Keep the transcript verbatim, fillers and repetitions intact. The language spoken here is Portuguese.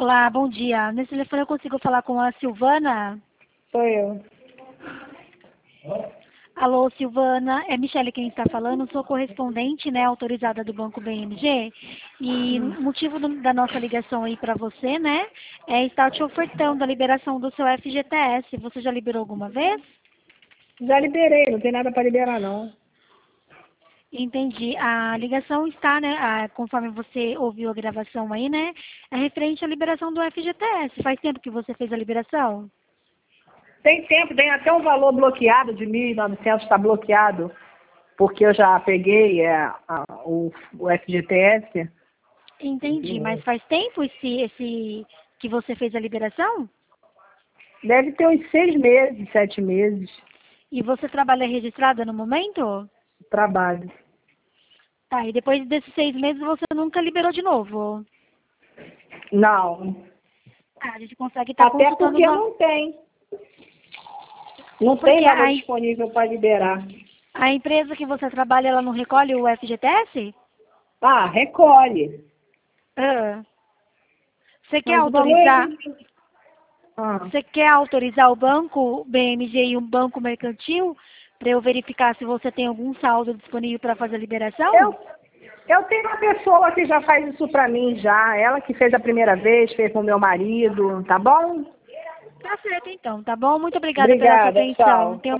Olá, bom dia. Nesse telefone eu consigo falar com a Silvana? Sou eu. Alô, Silvana. É Michele quem está falando. Sou correspondente, né, autorizada do Banco B M G. E o motivo do- da nossa ligação aí para você, né, é estar te ofertando a liberação do seu F G T S. Você já liberou alguma vez? Já liberei, não tem nada para liberar, não. Entendi. A ligação está, né, a- conforme você ouviu a gravação aí, né, é referente à liberação do F G T S. Faz tempo que você fez a liberação? Tem tempo, tem até um valor bloqueado de mil e novecentos, está bloqueado, porque eu já peguei é, a- o, o F G T S. Entendi, mas faz tempo esse, esse que você fez a liberação? Deve ter uns seis meses, sete meses E você trabalha registrada no momento? de trabalho. Tá, e depois desses seis meses você nunca liberou de novo? Não, Ah, a gente consegue estar até consultando... porque No... não tem. Não Porque tem valor a, disponível para liberar. a empresa que você trabalha, ela não recolhe o F G T S? Ah, recolhe. Ah. Você quer Mas o valor é... autorizar... Ah. Você quer autorizar o banco B M G e um banco mercantil para eu verificar se você tem algum saldo disponível para fazer a liberação? Eu, eu tenho uma pessoa que já faz isso pra mim já. Ela que fez a primeira vez, fez com o meu marido, tá bom? Tá certo então, tá bom? Muito obrigada pela sua Obrigada, atenção. tchau. Tenha